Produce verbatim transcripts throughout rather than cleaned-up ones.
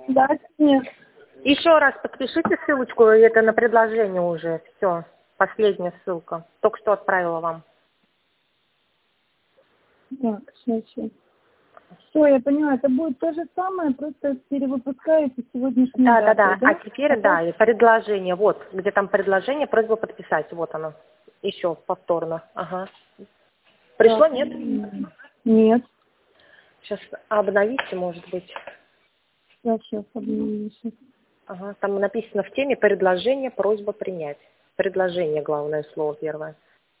Да, нет. Еще раз подпишите ссылочку, это на предложение уже. Все, последняя ссылка. Только что отправила вам. Так, сейчас, сейчас. Все, я поняла, это будет то же самое, просто перевыпускаете сегодняшнюю Да, да, дату, да. А да? теперь, Ага. да, и предложение. Вот, где там предложение, просьба подписать. Вот оно. Еще повторно. Ага. Пришло, Так, нет? м, нет. Сейчас обновите, может быть. Сейчас, сейчас, обновлю, сейчас. Ага. Там написано в теме предложение, просьба принять. Предложение, главное слово первое.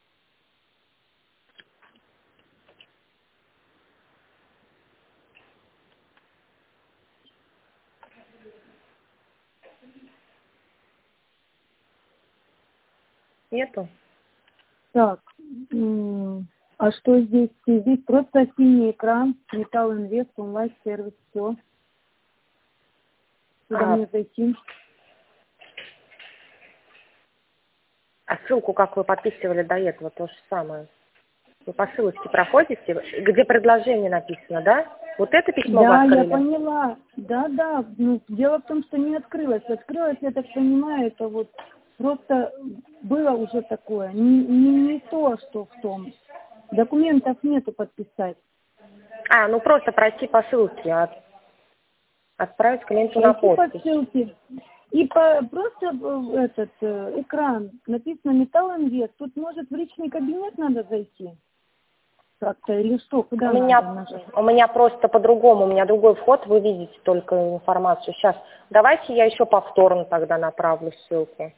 Нету? Так, м, а что здесь? Здесь просто синий экран, Металл Инвест, онлайн-сервис, все. Куда А, мне зайти? а ссылку, как вы подписывали до этого, то же самое. Вы по ссылочке проходите, где предложение написано, да? Вот это письмо вы Да, я открыли? поняла. Да, да. Ну, дело в том, что не открылось. Открылось, я так понимаю, это вот просто было уже такое. Не, не, не то, что в том. Документов нету подписать. А, ну просто пройти по ссылке, от- отправить клиенту на Пройти по подпись. ссылке. И по, просто э, этот э, экран написано Металл Инвест. Тут, может, в личный кабинет надо зайти? Как-то или что? У Куда надо меня, нажать? у меня просто по-другому, у меня другой вход, вы видите только информацию. Сейчас, давайте я еще повторно тогда направлю ссылку.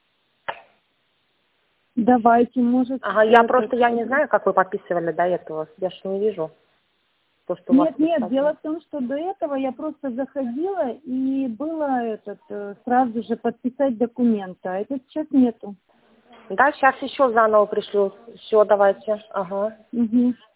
Давайте, может, Ага, я этот... просто, я не знаю, как вы подписывали до этого, я ж не вижу то, что у вас Нет, нет, выставлено. дело в том, что до этого я просто заходила и было этот э, сразу же подписать документы, а это сейчас нету. Да, сейчас еще заново пришлю. Все, давайте. Ага. Угу.